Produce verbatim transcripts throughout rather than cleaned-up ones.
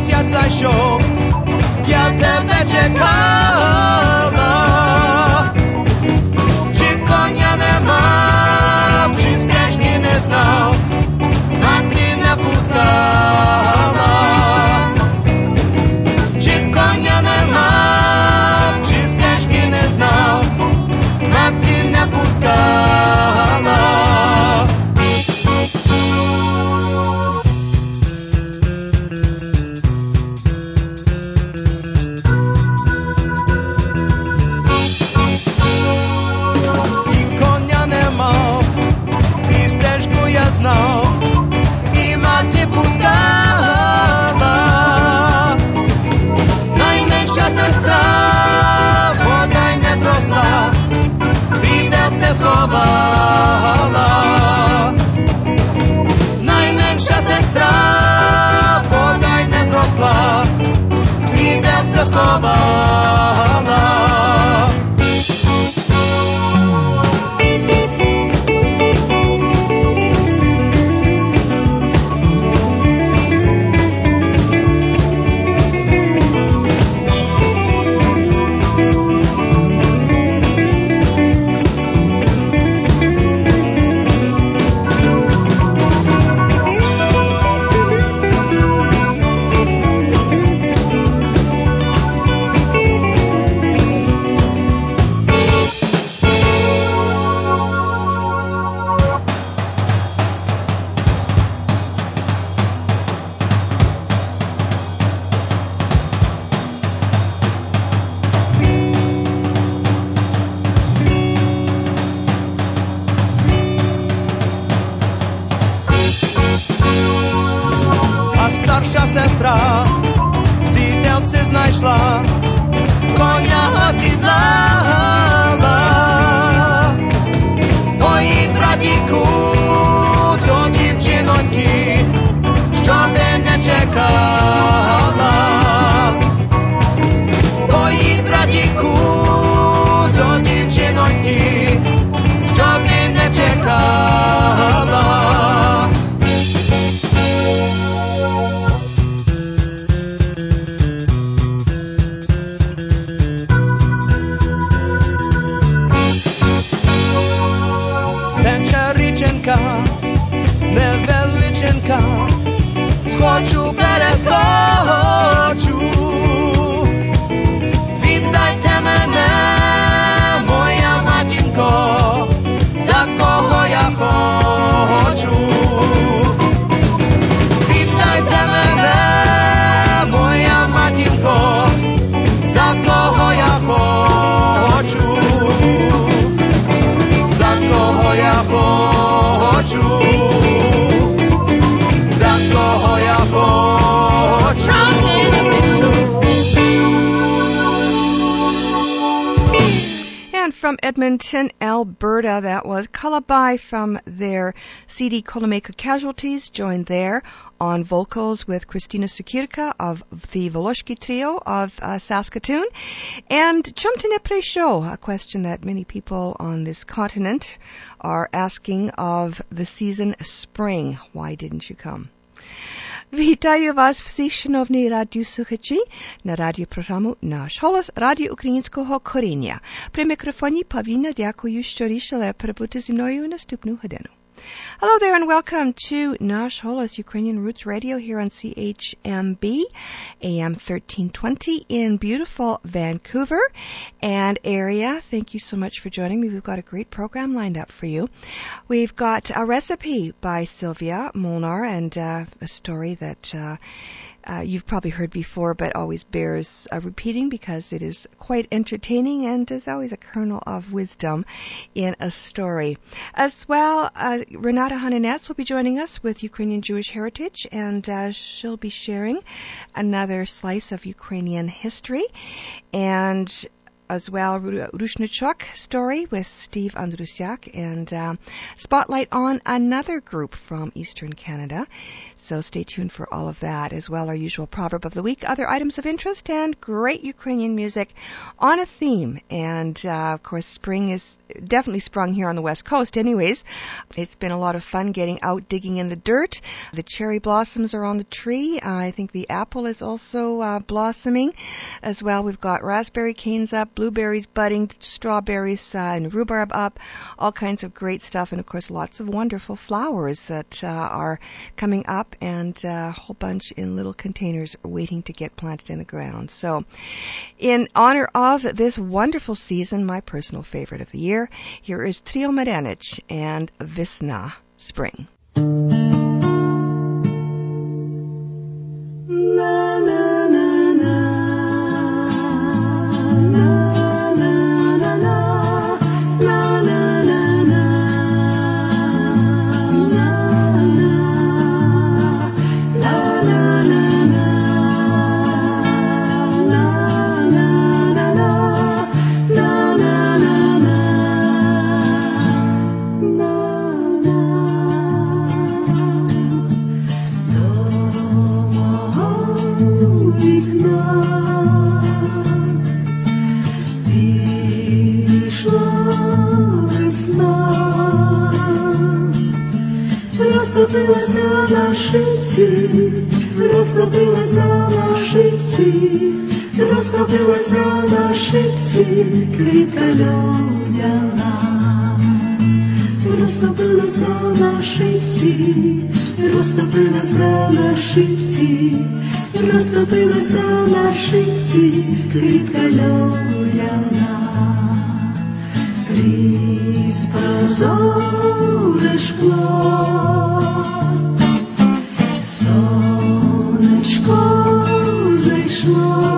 місяць зайшов, я тебе чекала. Чи коня нема, чи стежки не знав, а ти не пускала. Чи коня нема, чи стежки не знав, а ти не пускала. Знав, і мати пускала. Найменша сестра, бодай не зросла, зійдеться сховала. Найменша сестра, бодай не зросла, зійдеться сховала. Сестра сіделці знайшла, коня осідлала. Поїдь, братіку, до дівчиноньки, щоби не чекала. Поїдь, братіку, до дівчиноньки, щоби не чекала. Невеличенька, схочу, перескочу. Віддайте мене, моя матінко, за кого я хочу. Віддайте мене, моя матінко, за кого я хочу. За кого я хочу. За кого я хочу. And from Edmonton, Alberta, that was Calabai from their C D Kolomeka Casualties, joined there on vocals with Christina Sukirka of the Voloshki Trio of uh, Saskatoon. And Chumtine Presho, a question that many people on this continent are asking of the season spring. Why didn't you come? Вітаю вас всіх, шановні радіослухачі, на радіопрограму «Наш голос» Радіо Українського коріння. При мікрофоні Павліна, дякую, що рішили перебути зі мною наступну годину. Hello there and welcome to Nash Holos Ukrainian Roots Radio here on C H M B, A M thirteen twenty in beautiful Vancouver and area. Thank you so much for joining me. We've got a great program lined up for you. We've got a recipe by Sylvia Molnar and uh, a story that uh, Uh, you've probably heard before, but always bears uh, repeating because it is quite entertaining and there's always a kernel of wisdom in a story. As well, uh, Renata Hananets will be joining us with Ukrainian Jewish heritage, and uh, she'll be sharing another slice of Ukrainian history. And as well Rushnachuk story with Steve Andrusiak, and uh, spotlight on another group from Eastern Canada. So stay tuned for all of that, as well our usual proverb of the week, other items of interest, and great Ukrainian music on a theme. And uh, of course, spring is definitely sprung here on the West Coast anyways. It's been a lot of fun getting out digging in the dirt. The cherry blossoms are on the tree. Uh, I think the apple is also uh, blossoming as well. We've got raspberry canes up, blueberries budding, strawberries uh, and rhubarb up, all kinds of great stuff, and of course lots of wonderful flowers that uh, are coming up, and a whole bunch in little containers waiting to get planted in the ground. So in honor of this wonderful season, my personal favorite of the year, here is Trio Marenic and Vesna, Spring. Na, na, na, na. Na, na, na, na. Na, na, na, na. Розтопилася на шипці, розтопилася на шипці, розтопилася на шипці, квітка льодяна. Розтопилася на шипці, розтопилася на шипці, розтопилася на шипці, квітка льодяна. Крізь прозоре шкло сонечко зайшло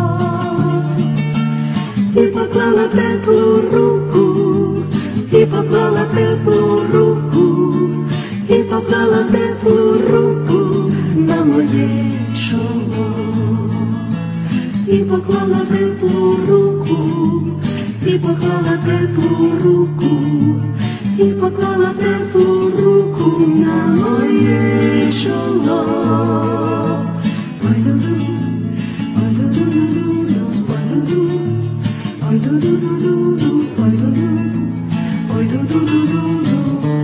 і поклала теплу руку, і поклала теплу руку, і поклала теплу руку на моє чоло, і поклала теплу руку, і поклала теплу руку, і поклала теплу руку на моє чоло. Ой, ду-ду, ой, ду-ду-ду-ду, ой, ду-ду, ой, ду-ду-ду-ду, ой, ду-ду, ой, ду-ду-ду-ду.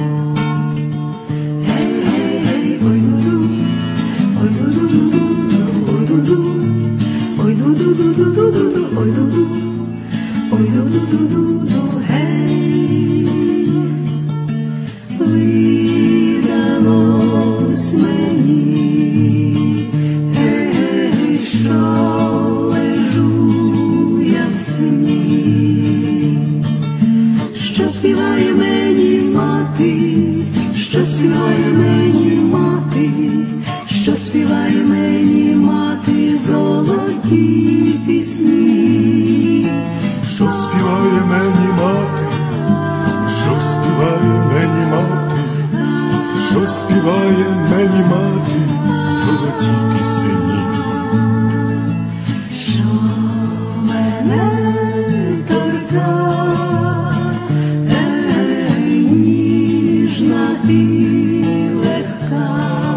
Гей, гей, гей, ой, ду-ду, ой, ду-ду-ду-ду, ой, ду-ду, ой, ду-ду-ду-ду-ду, ой, ду-ду. Ой, ду-ду-ду-ду-ду, гей, видалось мені, гей, що лежу я в сні, що співає мені мати, що співає мені мати, що співає мені мати золоті пісні. Що співає мені мати, що співає мені мати, що співає мені мати золоті пісні. Що мене торка, ей, ніжна і легка,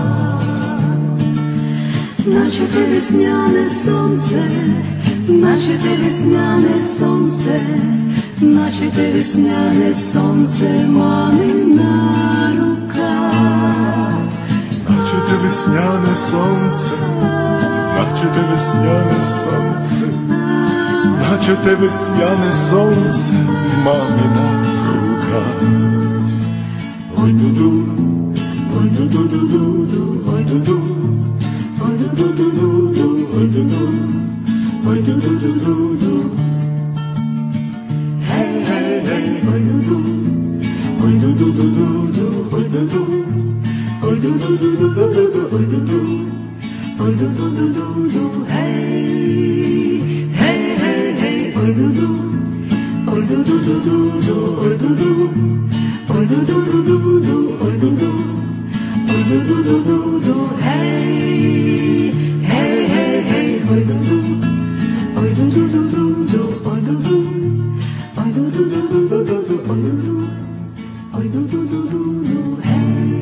наче те весняне сонце, наче те весняне сонце, наче те весняне сонце мамина рука. Наче те весняне сонце, наче те весняне сонце, наче те весняне сонце мамина рука. Ой, ду-ду, ой, ду-ду-ду-ду, ой, ду-ду, ой, ду-ду-ду-ду, ой, ду-ду. Ой, ду-ду-ду-ду-ду. Hey, hey, hey, ой, ду-ду. Ой, ду-ду-ду-ду-ду, ой, ду-ду. Ой, ду-ду-ду-ду-ду, ой, ду-ду. Ой, ду-ду-ду-ду-ду, hey. Hey, hey, hey, ой, ду-ду. Ой, ду-ду-ду-ду-ду, ой, ду-ду. Ой, ду-ду-ду-ду-ду, ой, ду-ду. Ой, ду-ду-ду-ду-ду, hey. Hey, hey, hey, ой, ду-ду. Ой, ду-ду-ду-ду-ду, ой, ду-ду. ой ду ду ду ду ду, hey.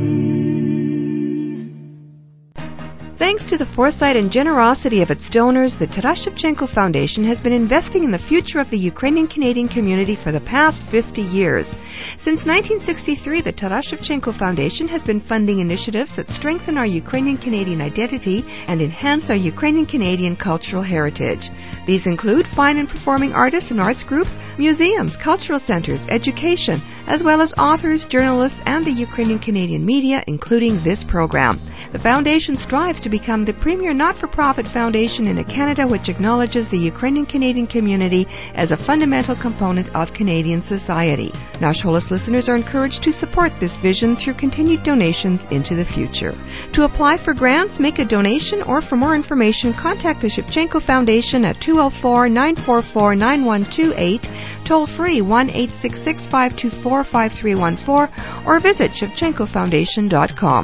Thanks to the foresight and generosity of its donors, the Taras Shevchenko Foundation has been investing in the future of the Ukrainian-Canadian community for the past fifty years. Since nineteen sixty-three, the Taras Shevchenko Foundation has been funding initiatives that strengthen our Ukrainian-Canadian identity and enhance our Ukrainian-Canadian cultural heritage. These include fine and performing artists and arts groups, museums, cultural centers, education, as well as authors, journalists, and the Ukrainian-Canadian media, including this program. The foundation strives to become the premier not-for-profit foundation in a Canada which acknowledges the Ukrainian-Canadian community as a fundamental component of Canadian society. Nash Holos listeners are encouraged to support this vision through continued donations into the future. To apply for grants, make a donation, or for more information, contact the Shevchenko Foundation at two oh four, nine four four, nine one two eight, toll free one eight six six, five two four, five three one four, or visit shevchenko foundation dot com.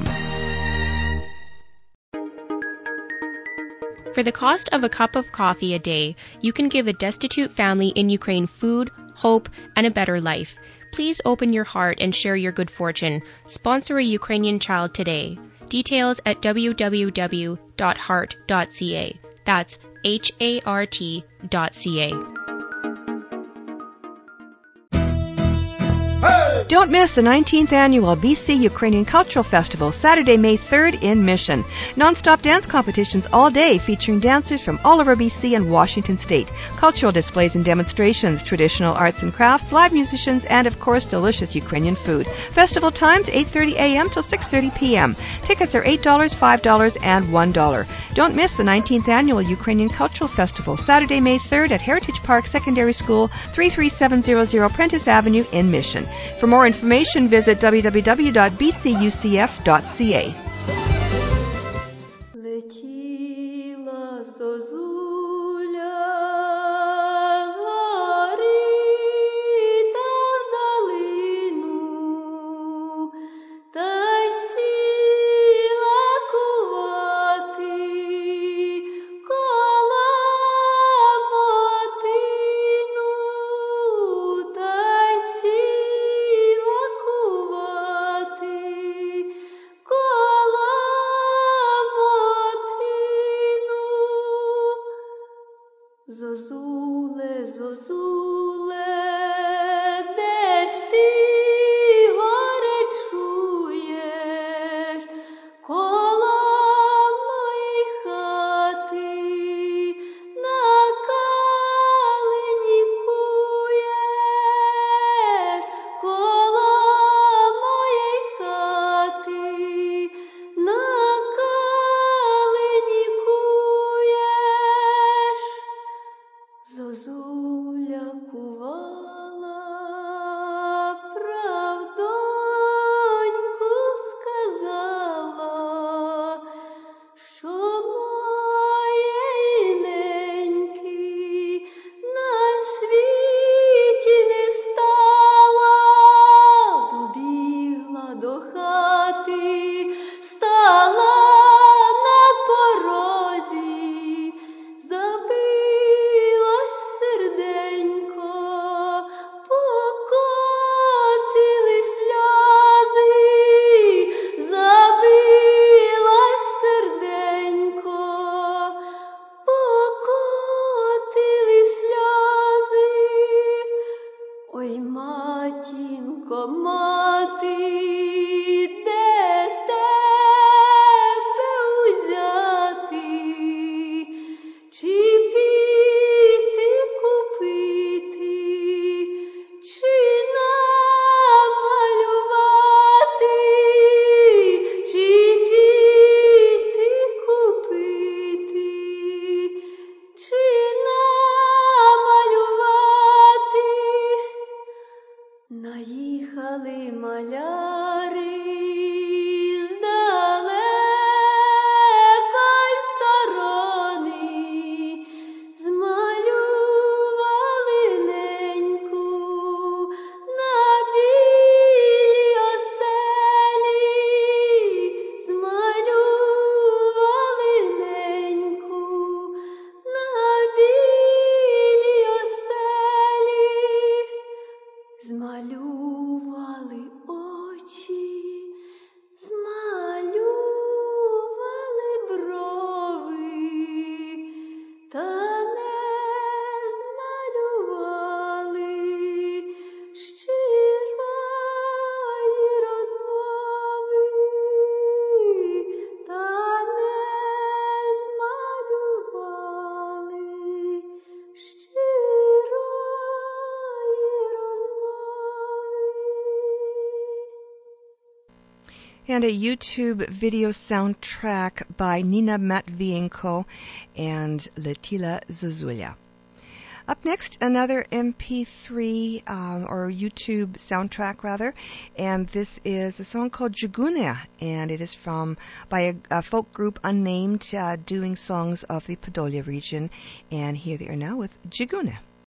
For the cost of a cup of coffee a day, you can give a destitute family in Ukraine food, hope, and a better life. Please open your heart and share your good fortune. Sponsor a Ukrainian child today. Details at w w w dot heart dot c a. That's H A R T dot C A. Don't miss the nineteenth Annual B C Ukrainian Cultural Festival, Saturday, May third in Mission. Non-stop dance competitions all day featuring dancers from all over B C and Washington State. Cultural displays and demonstrations, traditional arts and crafts, live musicians, and of course delicious Ukrainian food. Festival times eight thirty a.m. till six thirty p.m. Tickets are eight dollars, five dollars, and one dollar. Don't miss the nineteenth Annual Ukrainian Cultural Festival, Saturday, May third at Heritage Park Secondary School, three three seven hundred Prentice Avenue in Mission. For more information, visit w w w dot b c u c f dot c a. Летіла зозуля з гори та вдалину, та й сіла кувати коло мотину, та й сіла кувати коло мотину. Зозуле, зозуле, десь ти горе чуєш, коло моєї хати на калині куєш, коло моєї хати на калині куєш. Зозуля кувала, правдоньку сказала, що моєї неньки на світі не стало. Добігла до хати, стала на порозі, забилось серденько, покотили сльози, забилось серденько, покотили сльози. Ой, матінко, мати, де тебе узяти? Чи піти купити, чи намалювати? Чи піти купити, чи намалювати? Наїхали маляри з далекої сторони, змалювали неньку на білій оселі, змалювали неньку на білій оселі, змалювали And a YouTube video soundtrack by Nina Matvienko and Letila Zuzulya. Up next, another M P three, um, or YouTube soundtrack rather, and this is a song called Jigune, and it is from by a, a folk group unnamed, uh, doing songs of the Podolia region, and here they are now with Jigune.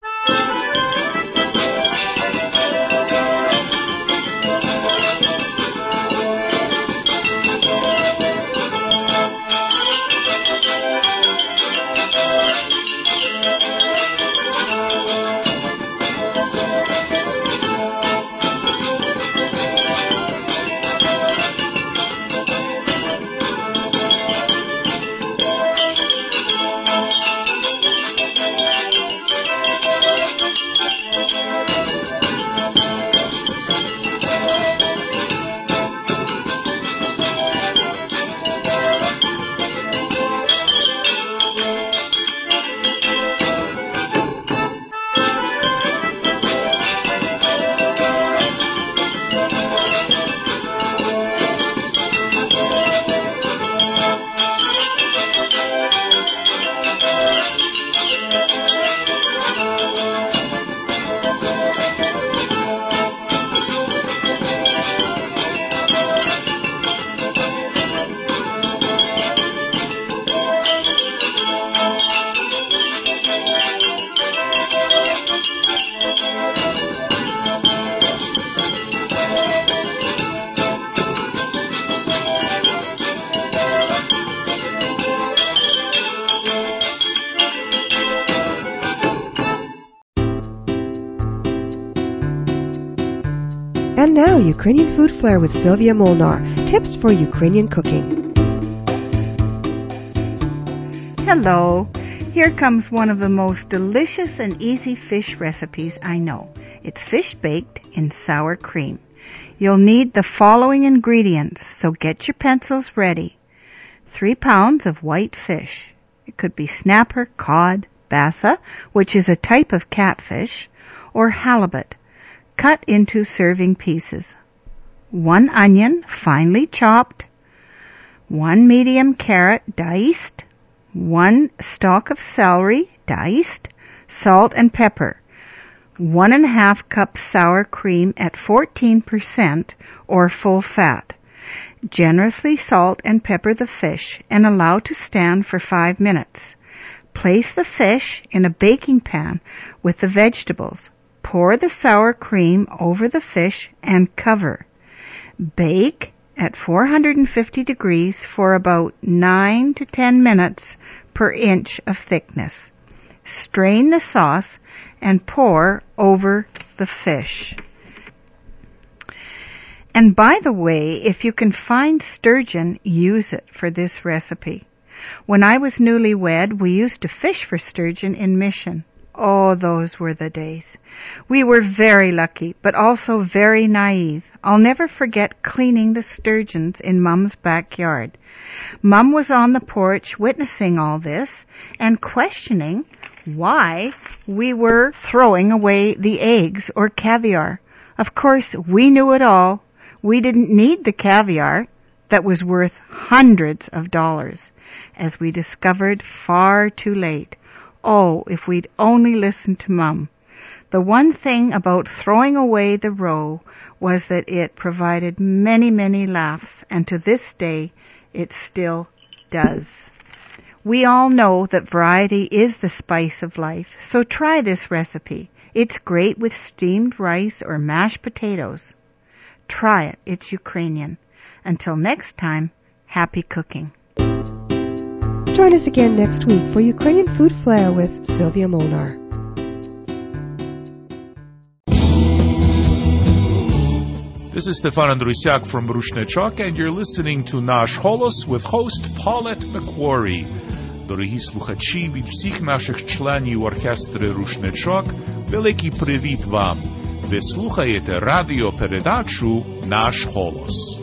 And now, Ukrainian Food Flair with Sylvia Molnar. Tips for Ukrainian cooking. Hello. Here comes one of the most delicious and easy fish recipes I know. It's fish baked in sour cream. You'll need the following ingredients, so get your pencils ready. Three pounds of white fish. It could be snapper, cod, bassa, which is a type of catfish, or halibut, cut into serving pieces. One onion, finely chopped. One medium carrot, diced. One stalk of celery, diced. Salt and pepper. One and a half cups sour cream at fourteen percent or full fat. Generously salt and pepper the fish and allow to stand for five minutes. Place the fish in a baking pan with the vegetables. Pour the sour cream over the fish and cover. Bake at four hundred fifty degrees for about nine to ten minutes per inch of thickness. Strain the sauce and pour over the fish. And by the way, if you can find sturgeon, use it for this recipe. When I was newlywed, we used to fish for sturgeon in Mission. Oh, those were the days. We were very lucky, but also very naive. I'll never forget cleaning the sturgeons in Mum's backyard. Mum was on the porch witnessing all this and questioning why we were throwing away the eggs or caviar. Of course, we knew it all. We didn't need the caviar that was worth hundreds of dollars, as we discovered far too late. Oh, if we'd only listened to Mum. The one thing about throwing away the roe was that it provided many, many laughs, and to this day, it still does. We all know that variety is the spice of life, so try this recipe. It's great with steamed rice or mashed potatoes. Try it. It's Ukrainian. Until next time, happy cooking. Join us again next week for Ukrainian Food Flair with Sylvia Molnar. This is Stefan Andrusiak from Rushnechok, and you're listening to Nash Holos with host Paulette McQuarrie. Дорогі слухачі, від всіх наших членів оркестру Рушничок, великий привіт вам. Ви слухаєте радіопередачу «Наш голос».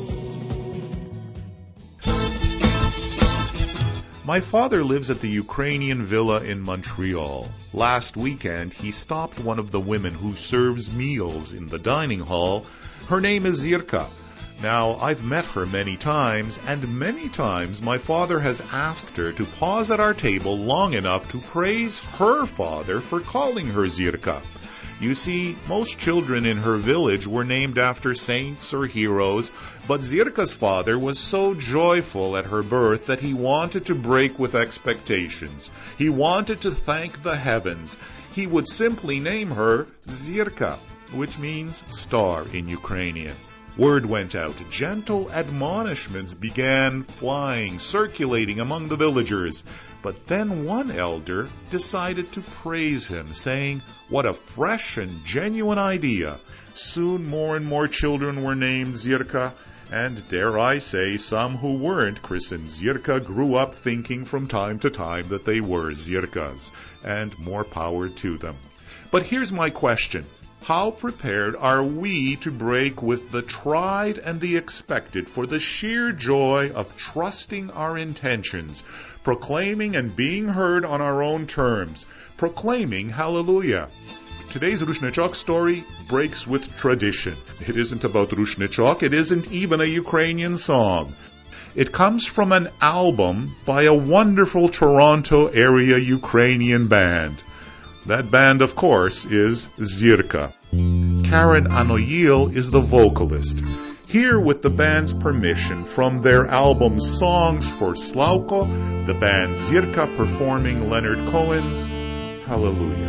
My father lives at the Ukrainian villa in Montreal. Last weekend, he stopped one of the women who serves meals in the dining hall. Her name is Zirka. Now, I've met her many times, and many times my father has asked her to pause at our table long enough to praise her father for calling her Zirka. You see, most children in her village were named after saints or heroes, but Zirka's father was so joyful at her birth that he wanted to break with expectations. He wanted to thank the heavens. He would simply name her Zirka, which means star in Ukrainian. Word went out. Gentle admonishments began flying, circulating among the villagers. But then one elder decided to praise him, saying, "What a fresh and genuine idea." Soon more and more children were named Zirka, and dare I say, some who weren't christened Zirka grew up thinking from time to time that they were Zirkas, and more power to them. But here's my question. How prepared are we to break with the tried and the expected for the sheer joy of trusting our intentions, proclaiming and being heard on our own terms, proclaiming hallelujah? Today's Rushnechok story breaks with tradition. It isn't about Rushnechok. It isn't even a Ukrainian song. It comes from an album by a wonderful Toronto area Ukrainian band. That band, of course, is Zirka. Karen Anoyil is the vocalist. Here, with the band's permission, from their album Songs for Slavko, the band Zirka performing Leonard Cohen's Hallelujah.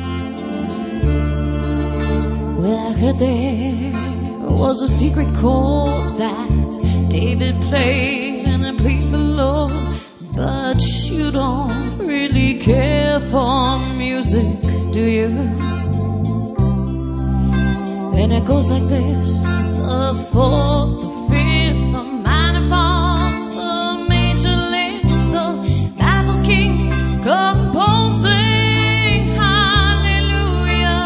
Well, I heard there was a secret chord that David played and it pleased the Lord. But you don't really care for music, do you? And it goes like this: the fourth, the fifth, the minor fall, the major lift, the baffled king composing hallelujah,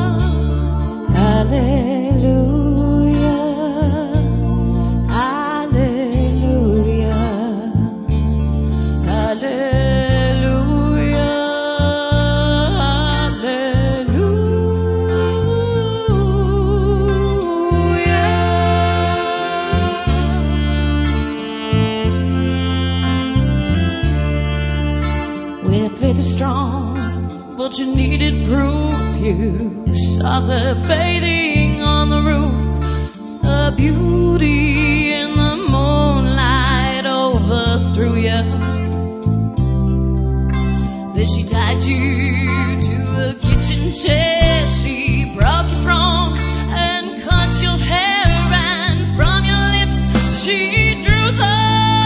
hallelujah. Strong, but you needed proof. You saw her bathing on the roof, a beauty in the moonlight overthrew you. Then she tied you to a kitchen chair, she broke your throne and cut your hair, and from your lips she drew the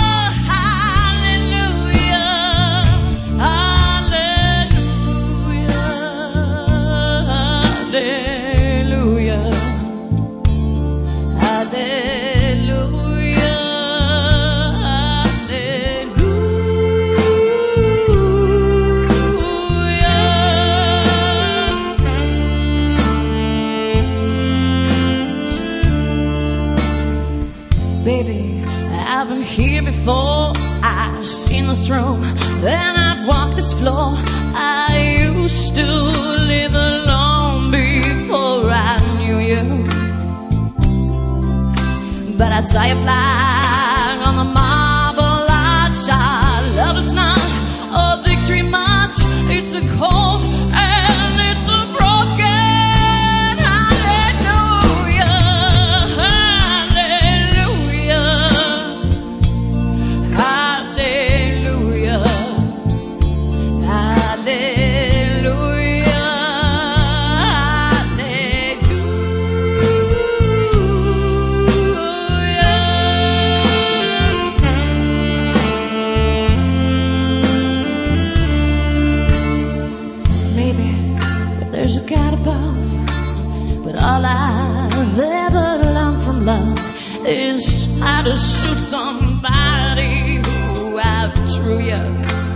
here before. I've seen this room, then I'd walk this floor. I used to live alone before I knew you, but I saw you fly on the marble arch. Our love is not a victory march, it's a cold and it's a broken. Is how to shoot somebody who outdrew you.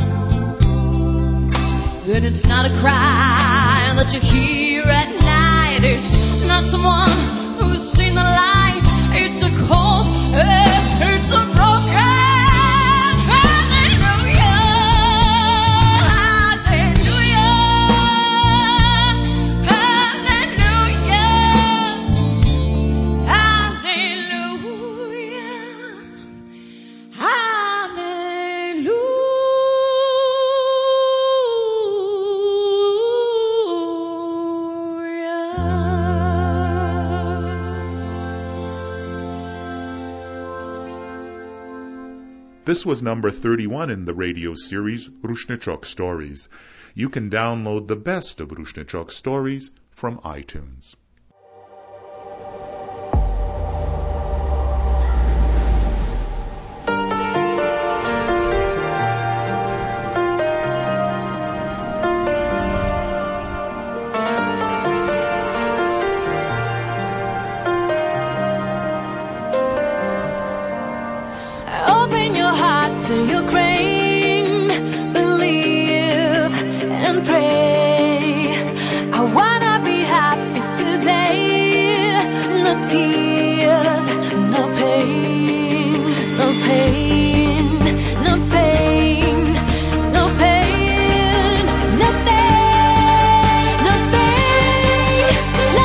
Then it's not a cry that you hear at night. It's not someone who's seen the light. It's a cold, it's a broken. Hallelujah. This was number thirty-one in the radio series Rushnechok Stories. You can download the best of Rushnechok Stories from iTunes. Open your heart to Ukraine, believe and pray. I wanna be happy today. No tears, no pain, no pain, no pain, no pain, no pain, no pain, no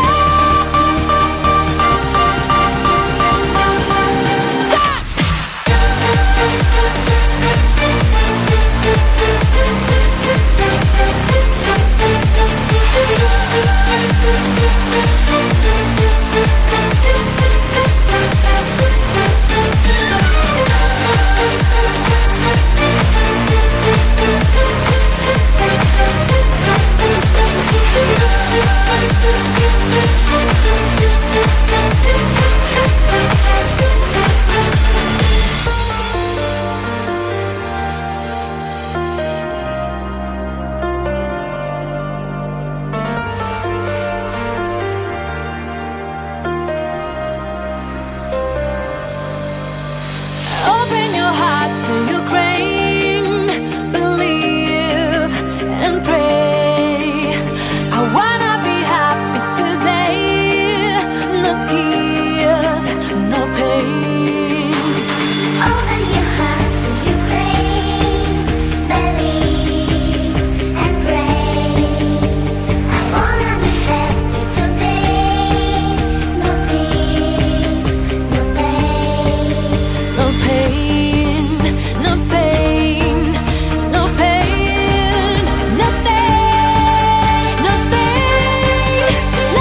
Open your heart to Ukraine, believe and pray. I wanna be happy today. No tears, no pain. Open your heart to Ukraine, believe and pray. I wanna be happy today. No tears, no pain. No pain, no pain, no pain, no pain, no pain, no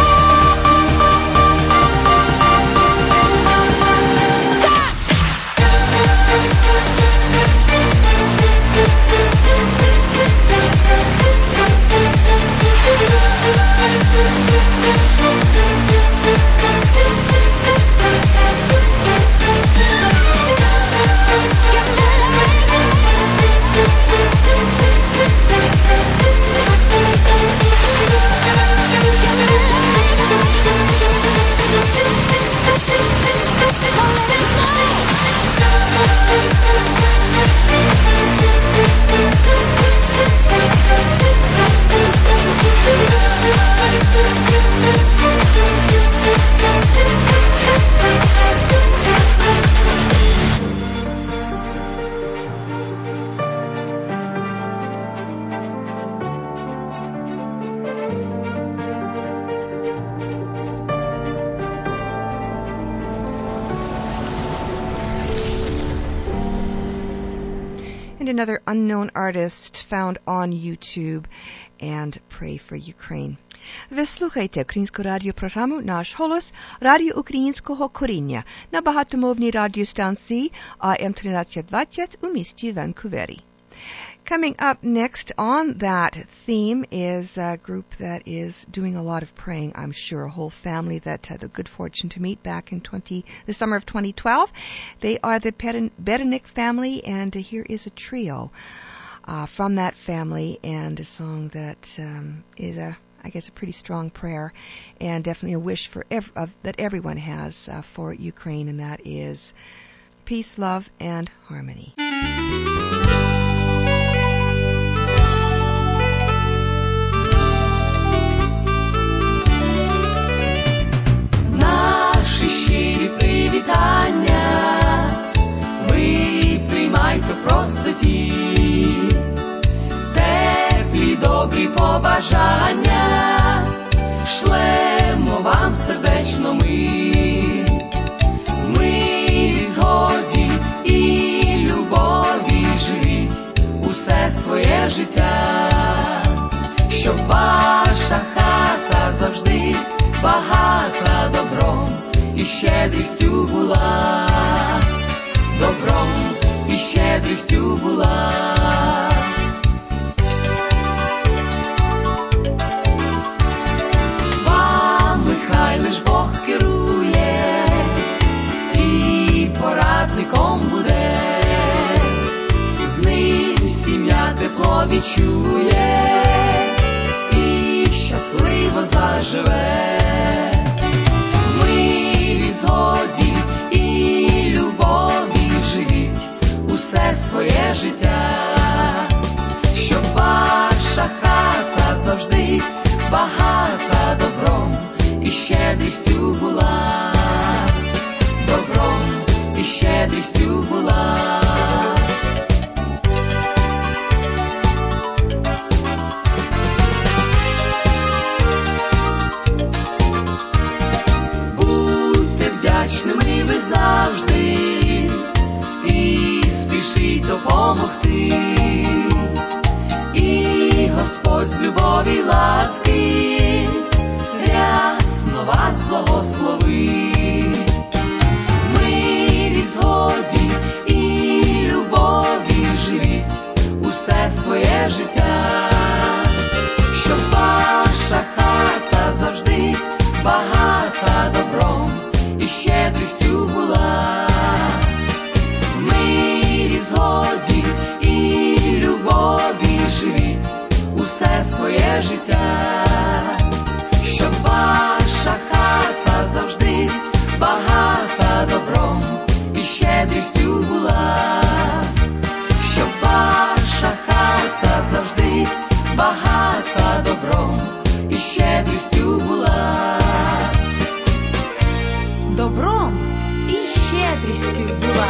And another unknown artist found on YouTube, and Pray for Ukraine. Ви слухаєте українську радіопрограму «Наш голос» Радіо Українського коріння на багатомовній радіостанції А М тринадцять двадцять у місті Ванкувері. Coming up next on that theme is a group that is doing a lot of praying, I'm sure, a whole family that had the good fortune to meet back in twenty the summer of twenty twelve. They are the Berenik family, and here is a trio uh, from that family, and a song that um, is a I guess a pretty strong prayer, and definitely a wish for ev- uh, that everyone has uh, for Ukraine, and that is peace, love, and harmony. Наші щирі привітання ви приймайте в простоті, теплі добрі побажання шлемо вам сердечно ми. В мирі, згоді і любові живіть усе своє життя, щоб ваша хата завжди багата добром і щедрістю була. добром і щедрістю була. Вами хай лиш Бог керує і порадником буде, з ним сім'я тепло відчує і щасливо заживе. В мирі, згоді і любові живіть усе своє життя, щоб ваша хата завжди багата добром і щедрістю була, добром і щедрістю була. Будьте вдячними ви завжди і спішіть допомогти, і Господь з любові й ласки рясно вас благословить. В мирі, згоді і любові живіть усе своє життя, щоб ваша хата завжди багата добром і щедрістю була. В мирі, згоді і любові живіть усе своє життя, щоб ваша хата завжди багата добром і щедрістю була, щоб ваша хата завжди багата добром і щедрістю була, добром і щедрістю була.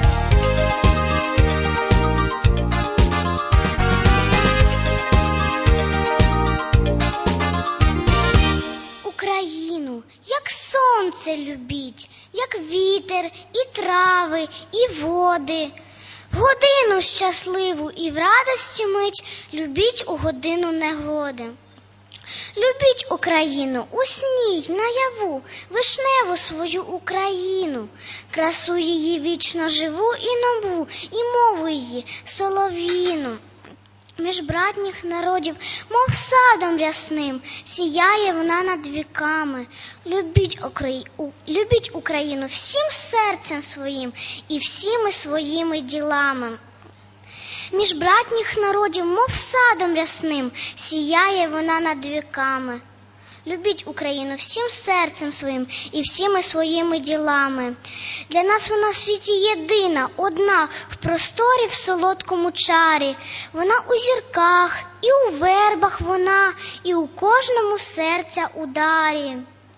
Україну, як сонце любіть, як вітер, і трави, і води. В годину щасливу і в радості мить любіть у годину негоди. Любіть Україну у сні й наяву, вишневу свою Україну, красу її вічно живу і нову, і мову її солов'їну. Між братніх народів, мов садом рясним, сіяє вона над віками. Любіть, Украї... Любіть Україну всім серцем своїм і всіми своїми ділами. Між братніх народів, мов садом рясним, сіяє вона над віками. Любіть Україну всім серцем своїм і всіми своїми ділами. Для нас вона в світі єдина, одна, в просторі, в солодкому чарі. Вона у зірках, і у вербах вона, і у кожному серця ударі.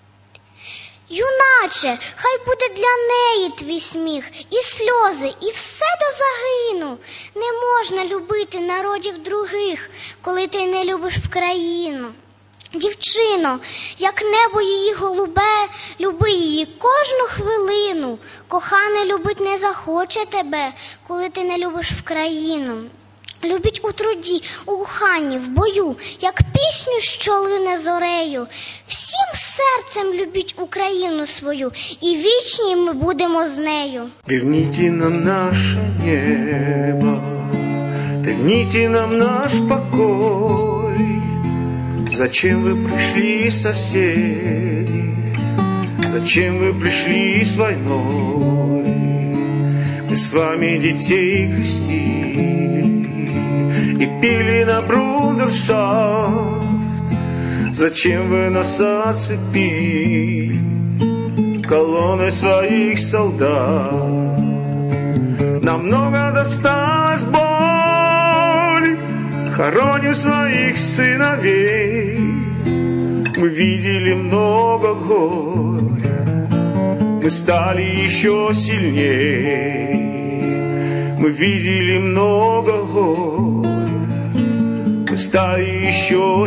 Юначе, хай буде для неї твій сміх, і сльози, і все до загину. Не можна любити народів других, коли ти не любиш в країну. Дівчино, як небо її голубе, люби її кожну хвилину. Коханий любить не захоче тебе, коли ти не любиш в країну. Любіть у труді, у коханні, в бою, як пісню, що лине зорею. Всім серцем любіть Україну свою, і вічні ми будемо з нею. Верните нам наше небо, верните нам наш покой. Зачем вы пришли, соседи? Зачем вы пришли с войной? Мы с вами детей крестили и пили на брудершафт. Зачем вы нас оцепили колонной своих солдат? Нам много досталось боли, хороним своих сыновей. Мы видели много горя, мы стали еще сильнее. Мы видели много горя, мы стали еще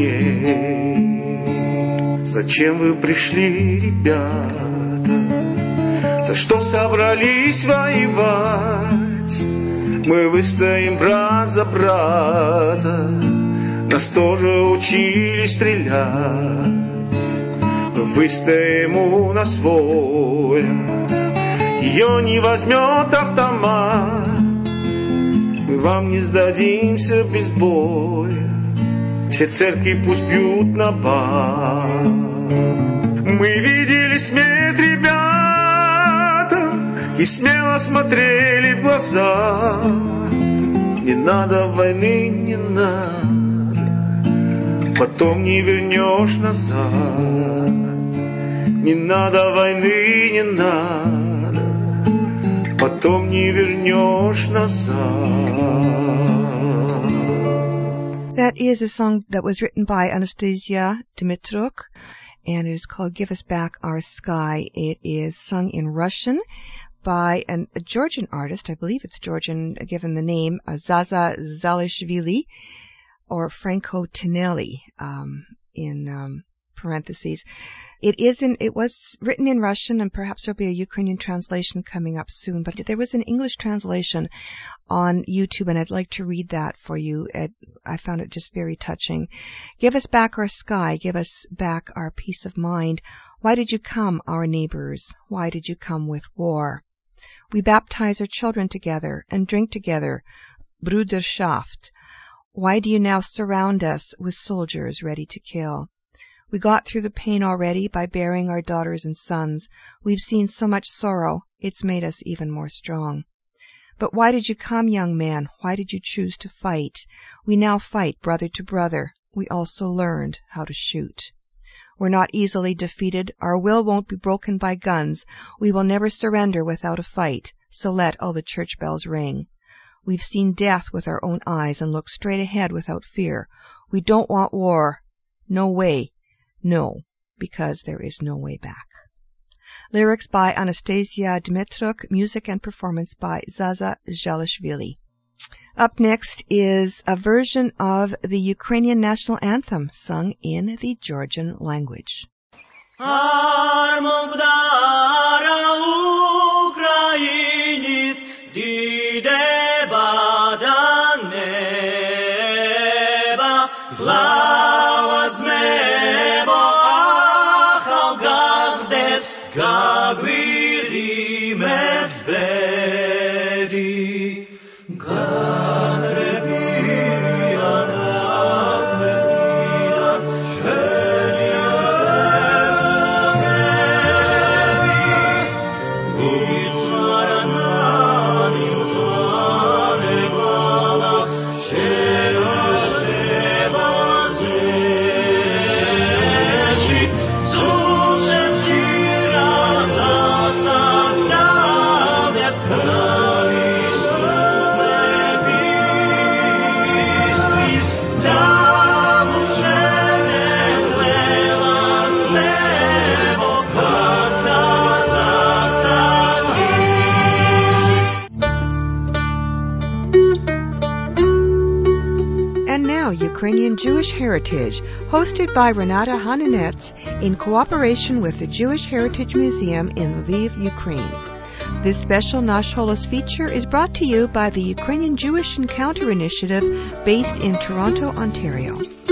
сильнее. Зачем вы пришли, ребята? За что собрались воевать? Мы выстоим брат за брата. Нас тоже учили стрелять. Мы выстоим, у нас воля. ее не возьмет автомат. Мы вам не сдадимся без боя, все церкви пусть бьют на бат. Мы видели смерть, ребята, и смело смотрели в глаза. Не надо войны, не надо, потом не вернешь назад. Не надо войны, не надо, потом не вернешь назад. That is a song that was written by Anastasia Dimitruk, and it is called Give Us Back Our Sky. It is sung in Russian by an, a Georgian artist, I believe it's Georgian, given the name, uh, Zaza Zalishvili, or Franco Tinelli, um, in um, parentheses. It isn't, it was written in Russian, and perhaps there'll be a Ukrainian translation coming up soon, but there was an English translation on YouTube, and I'd like to read that for you. It, I found it just very touching. Give us back our sky, give us back our peace of mind. Why did you come, our neighbors? Why did you come with war? We baptize our children together and drink together, Bruderschaft. Why do you now surround us with soldiers ready to kill? We got through the pain already by burying our daughters and sons. We've seen so much sorrow, it's made us even more strong. But why did you come, young man? Why did you choose to fight? We now fight brother to brother. We also learned how to shoot. We're not easily defeated. Our will won't be broken by guns. We will never surrender without a fight. So let all the church bells ring. We've seen death with our own eyes and look straight ahead without fear. We don't want war. No way. No, because there is no way back. Lyrics by Anastasia Dimitruk, music and performance by Zaza Zalishvili. Up next is a version of the Ukrainian national anthem sung in the Georgian language. Ukrainian Jewish Heritage, hosted by Renata Hananetz in cooperation with the Jewish Heritage Museum in Lviv, Ukraine. This special Nash Holos feature is brought to you by the Ukrainian Jewish Encounter Initiative based in Toronto, Ontario.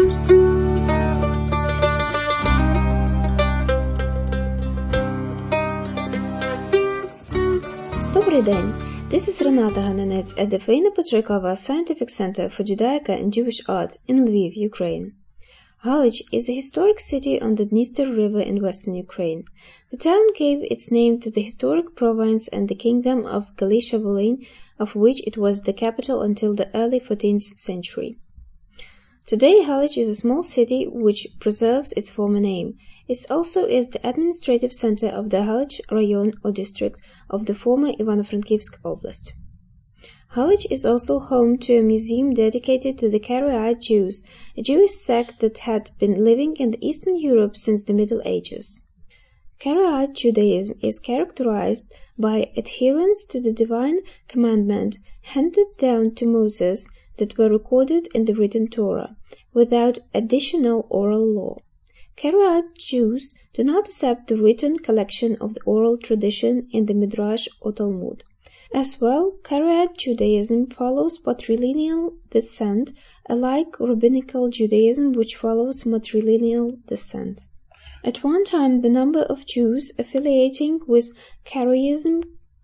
Добрий день! This is Renata Hananetz at the Faina Petrekova Scientific Center for Judaica and Jewish Art in Lviv, Ukraine. Halych is a historic city on the Dniester River in western Ukraine. The town gave its name to the historic province and the kingdom of Galicia-Volhynia, of which it was the capital until the early fourteenth century. Today, Halych is a small city which preserves its former name. It also is the administrative center of the Halych Rayon or district of the former Ivano-Frankivsk Oblast. Halych is also home to a museum dedicated to the Karaite Jews, a Jewish sect that had been living in Eastern Europe since the Middle Ages. Karaite Judaism is characterized by adherence to the divine commandment handed down to Moses that were recorded in the written Torah, without additional oral law. Karaite Jews do not accept the written collection of the oral tradition in the Midrash or Talmud. As well, Karaite Judaism follows patrilineal descent, unlike Rabbinical Judaism which follows matrilineal descent. At one time, the number of Jews affiliating with Karaism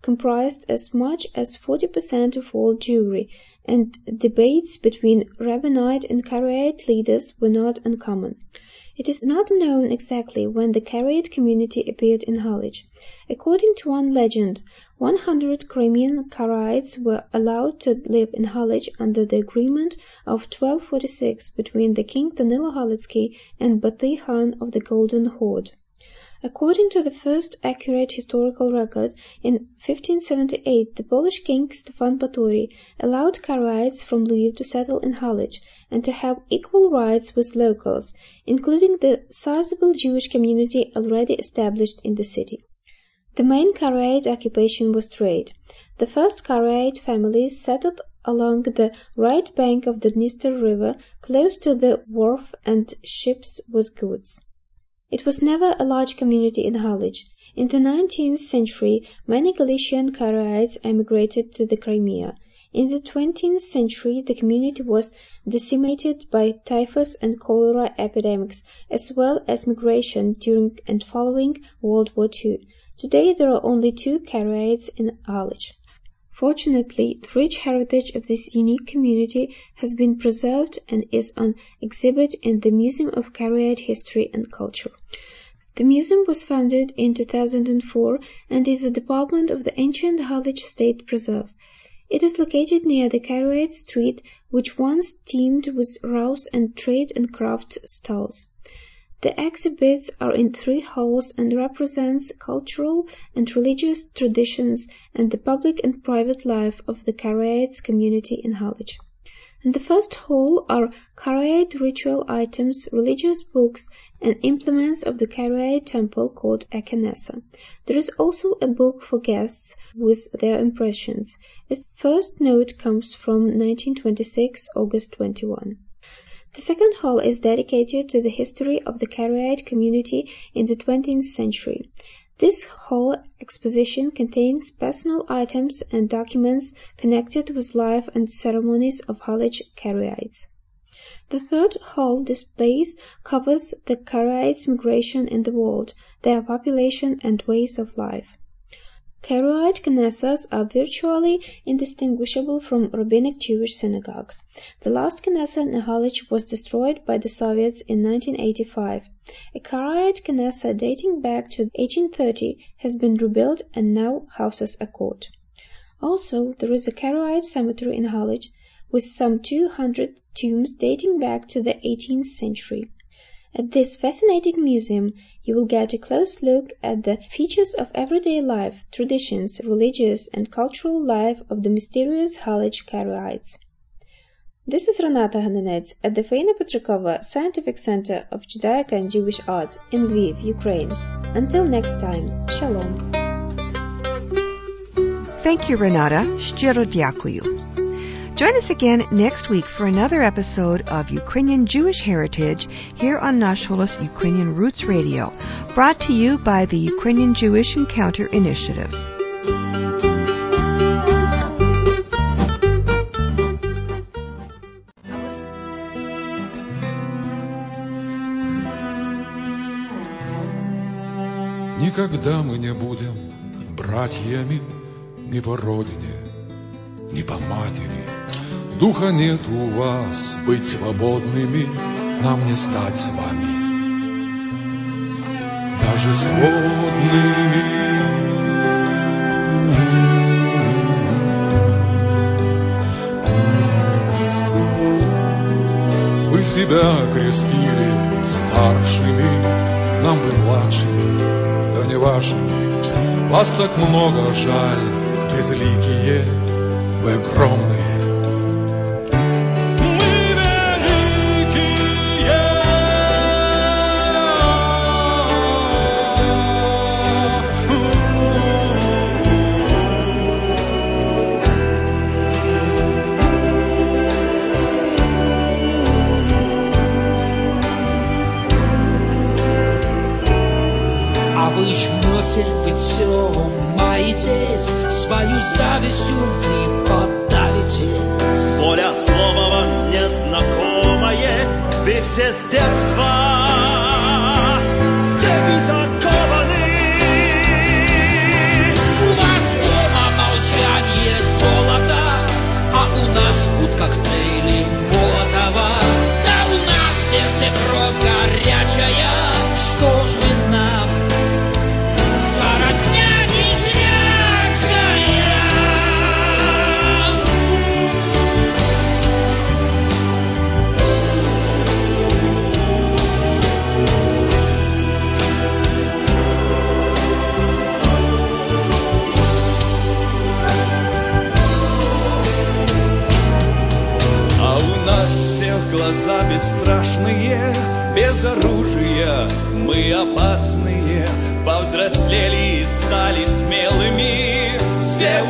comprised as much as forty percent of all Jewry, and debates between Rabbinite and Karaite leaders were not uncommon. It is not known exactly when the Karaite community appeared in Halych. According to one legend, one hundred Crimean Karaites were allowed to live in Halych under the agreement of twelve forty-six between the King Danilo Halitsky and Batey Khan of the Golden Horde. According to the first accurate historical record, in fifteen seventy-eight the Polish king Stefan Batory allowed Karaites from Lviv to settle in Halych and to have equal rights with locals, including the sizable Jewish community already established in the city. The main Karaite occupation was trade. The first Karaite families settled along the right bank of the Dniester River, close to the wharf and ships with goods. It was never a large community in Halych. In the nineteenth century, many Galician Karaites emigrated to the Crimea. In the twentieth century, the community was decimated by typhus and cholera epidemics, as well as migration during and following World War Two. Today, there are only two Karaites in Halych. Fortunately, the rich heritage of this unique community has been preserved and is on exhibit in the Museum of Karaite History and Culture. The museum was founded in two thousand four and is a department of the ancient Halych State Preserve. It is located near the Karaite Street, which once teemed with rouse and trade and craft stalls. The exhibits are in three halls and represents cultural and religious traditions and the public and private life of the Karaite community in Halych. In the first hall are Karaite ritual items, religious books, and implements of the Karaite temple called a Kenesa. There is also a book for guests with their impressions. Its first note comes from nineteen twenty-six, August twenty-first. The second hall is dedicated to the history of the Karaite community in the twentieth century. This hall exposition contains personal items and documents connected with life and ceremonies of Halych Karaites. The third hall displays covers the Karaites' migration in the world, their population and ways of life. Karaite Knesses are virtually indistinguishable from rabbinic Jewish synagogues. The last Knesset in Halych was destroyed by the Soviets in nineteen eighty-five. A Karaite Knesset dating back to eighteen thirty has been rebuilt and now houses a court. Also, there is a Karaite cemetery in Halych with some two hundred tombs dating back to the eighteenth century. At this fascinating museum, you will get a close look at the features of everyday life, traditions, religious and cultural life of the mysterious Halych Karaites. This is Renata Hananets at the Faina Petrikova Scientific Center of Judaica and Jewish Art in Lviv, Ukraine. Until next time, Shalom. Thank you, Renata. Щиро дякую. Join us again next week for another episode of Ukrainian Jewish Heritage here on Nash Holos Ukrainian Roots Radio, brought to you by the Ukrainian Jewish Encounter Initiative. Никогда мы не будем братьями ни по родине, ни по матери. Духа нет у вас быть свободными, нам не стать с вами даже сводными. Вы себя крестили старшими, нам бы младшими, да не вашими. Вас так много жаль, безликие, вы огромные. Вы все маетесь, свою завистью вы подавитесь. Воля слова вам незнакомое, вы все с детства в цепи закованы. У вас дома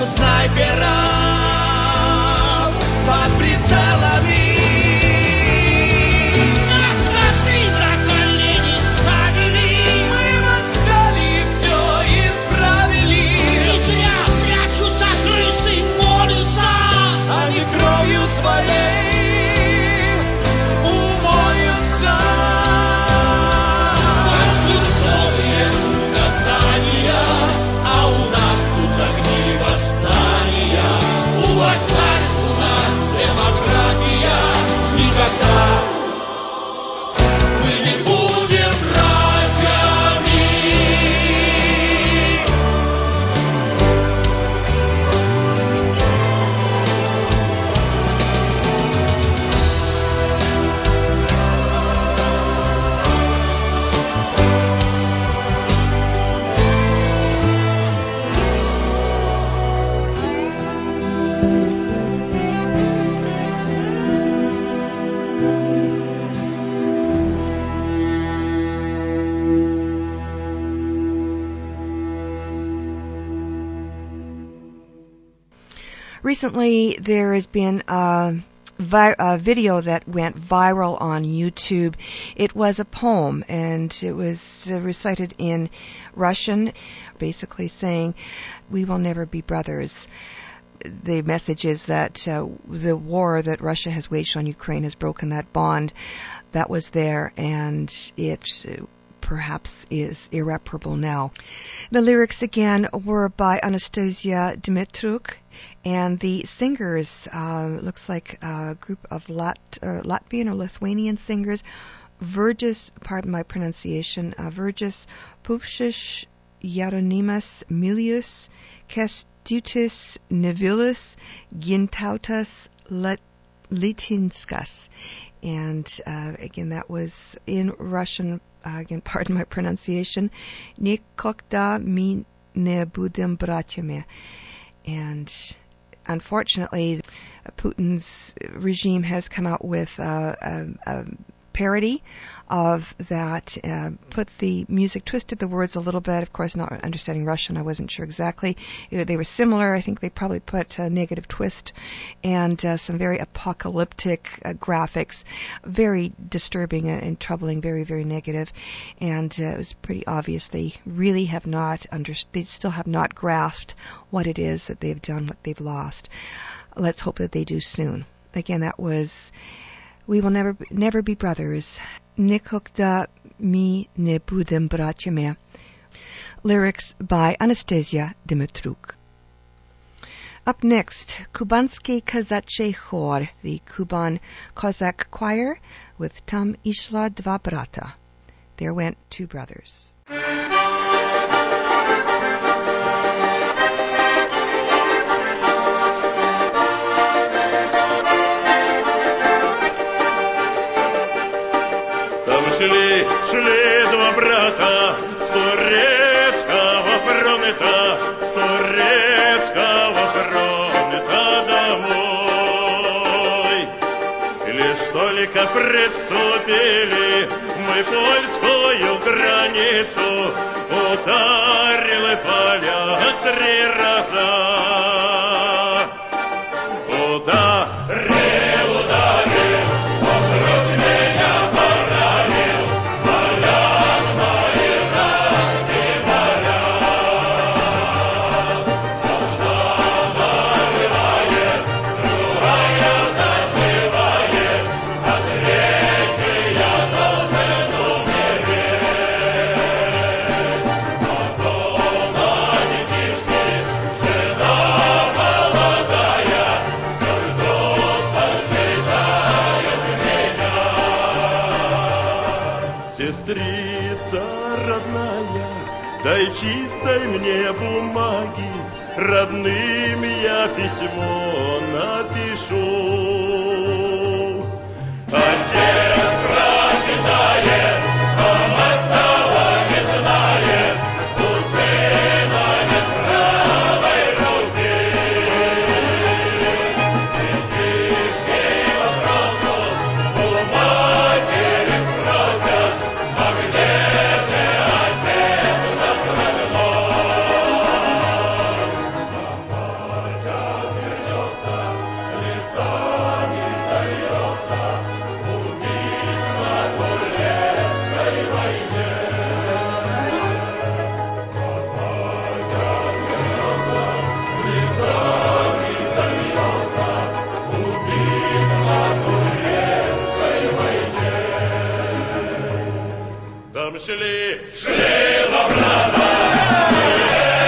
снайперов под прицелами. Нас коты на колени ставили, мы восстали и все исправили. Не зря прячутся крысы, молятся, они кровью своей умоются. Почти новые указания, а у нас тут огни восстания. У вас царь, у нас демократия. Никогда мы не будем братьями. Recently, there has been a, vi- a video that went viral on YouTube. It was a poem, and it was uh, recited in Russian, basically saying, "We will never be brothers." The message is that uh, the war that Russia has waged on Ukraine has broken that bond that was there, and it uh, perhaps is irreparable now. The lyrics again were by Anastasia Dimitruk, and the singers, uh, looks like a group of Lat- uh, Latvian or Lithuanian singers, Virgis, pardon my pronunciation, uh, Virgis Pupšiš, Jeronimas Milius, Kęstutis Nevilis, Gintautas Litinskas. And uh, again, that was in Russian, uh, again, pardon my pronunciation, Nikogda mi ne budem bratyami. And unfortunately, Putin's regime has come out with uh, a, a parody of that, uh, put the music, twisted the words a little bit. Of course, not understanding Russian, I wasn't sure exactly. They were similar. I think they probably put a negative twist and uh, some very apocalyptic uh, graphics, very disturbing and troubling, very, very negative. And uh, it was pretty obvious they really have not under, they still have not grasped what it is that they've done, what they've lost. Let's hope that they do soon. Again, that was "We will never never be brothers." Nikogda mi ne budem bratyami. Lyrics by Anastasia Dimitruk. Up next, Kubansky Kazachey Chor, the Kuban Cossack Choir, with Tam Ishla Dva Brata. There went two brothers. Шли, шли два брата с турецкого фронта, с турецкого фронта домой. И лишь только приступили мы польскую границу, ударили поля три раза. Ударил, ударил, вокруг меня поранил, полян мои раны поля. Одна наливает, другая заживает, а третий я должен умереть. Потом они пришли, жена молодая, все ждут, ожидают меня. Сестрица родная, дай чистой мне бумаги, родным я письмо напишу. Отец прочитает, а мать того не знает, у сына нет правой руки. Детишки вопросов у матери спросят, а где же отец наш родной? Шли, шли во право.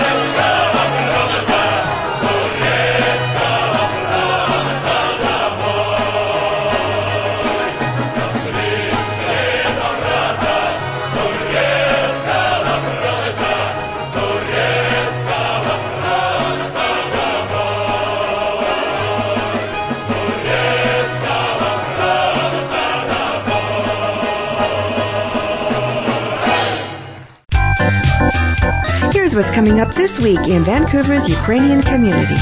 Here's what's coming up this week in Vancouver's Ukrainian community.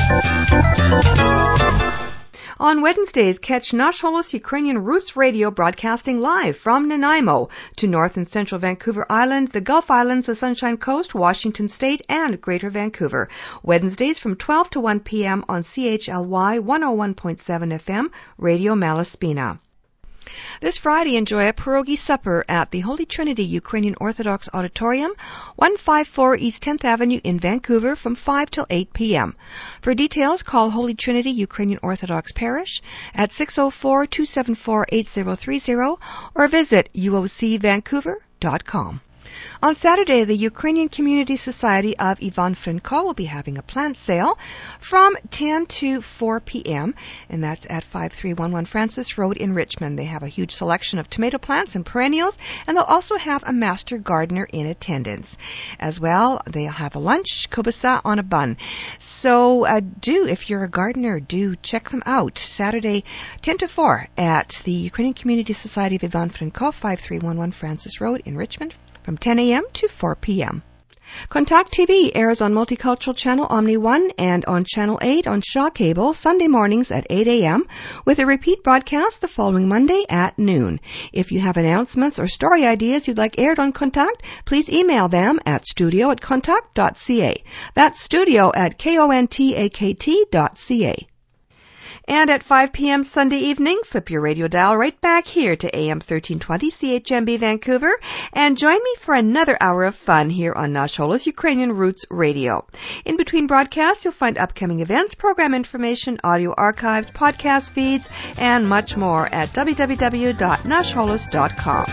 On Wednesdays, catch Nash Holos Ukrainian Roots Radio broadcasting live from Nanaimo to North and Central Vancouver Island, the Gulf Islands, the Sunshine Coast, Washington State, and Greater Vancouver. Wednesdays from twelve to one p.m. on C H L Y one oh one point seven F M, Radio Malaspina. This Friday, enjoy a pierogi supper at the Holy Trinity Ukrainian Orthodox Auditorium, one fifty-four East tenth Avenue in Vancouver from five till eight p.m. For details, call Holy Trinity Ukrainian Orthodox Parish at six oh four, two seven four, eight oh three oh or visit u o c vancouver dot com. On Saturday, the Ukrainian Community Society of Ivan Frenko will be having a plant sale from ten to four p.m., and that's at fifty-three eleven Francis Road in Richmond. They have a huge selection of tomato plants and perennials, and they'll also have a master gardener in attendance. As well, they'll have a lunch, kielbasa on a bun. So uh, do, if you're a gardener, do check them out. Saturday, ten to four at the Ukrainian Community Society of Ivan Frenko, fifty-three eleven Francis Road in Richmond, from ten a.m. to four p.m. Contact T V airs on Multicultural Channel Omni one and on Channel eight on Shaw Cable Sunday mornings at eight a.m. with a repeat broadcast the following Monday at noon. If you have announcements or story ideas you'd like aired on Contact, please email them at studio at contact dot c a. That's studio at contact dot c a. And at five p.m. Sunday evening, slip your radio dial right back here to A M thirteen twenty C H M B Vancouver and join me for another hour of fun here on Nash Holos Ukrainian Roots Radio. In between broadcasts, you'll find upcoming events, program information, audio archives, podcast feeds, and much more at w w w dot nash holos dot com.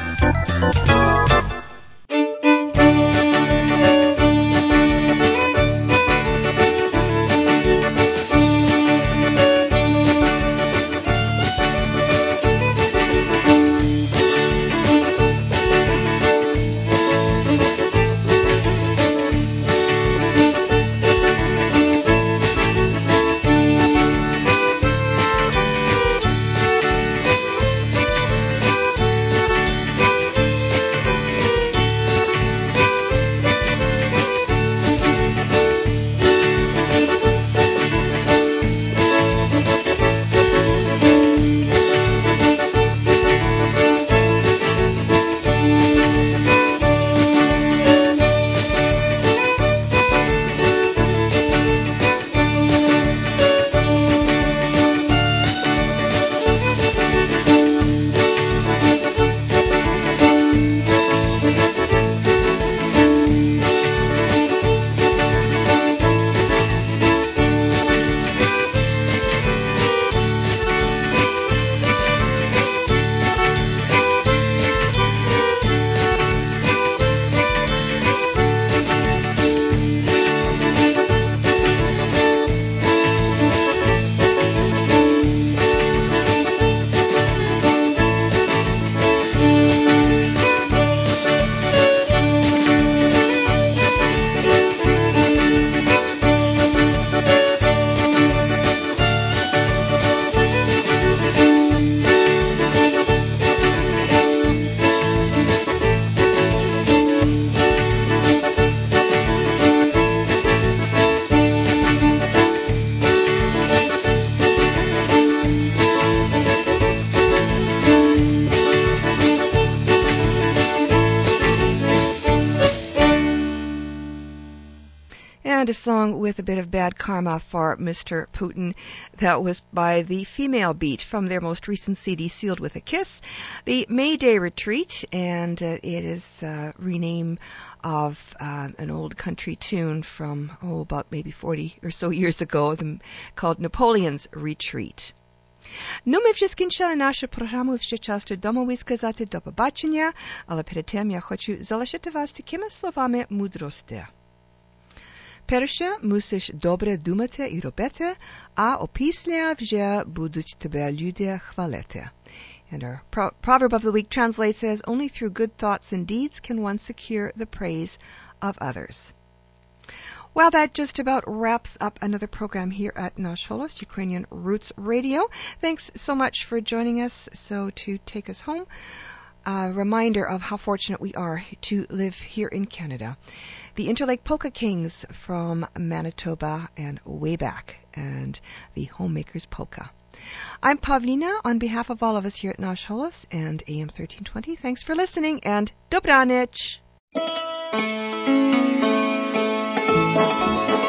And a song with a bit of bad karma for Mister Putin. That was by the Female Beat from their most recent C D, Sealed with a Kiss, the May Day Retreat, and uh, it is a rename of uh, an old country tune from, oh, about maybe forty or so years ago, the, called Napoleon's Retreat. Ну, ми вже скінчили нашу програму, ще часто домові сказати до побачення, але перед тим я хочу залишити вас такими словами мудрості. Перше, мусиш добре думати і робити, а опісля вже будуть тебе люди хвалити. And our pro- proverb of the week translates as, only through good thoughts and deeds can one secure the praise of others. Well, that just about wraps up another program here at Nash Holos, Ukrainian Roots Radio. Thanks so much for joining us. So to take us home, a reminder of how fortunate we are to live here in Canada. The Interlake Polka Kings from Manitoba and way back, and the Homemakers Polka. I'm Pavlina on behalf of all of us here at Nash Holos and A M thirteen twenty. Thanks for listening and Dobranich!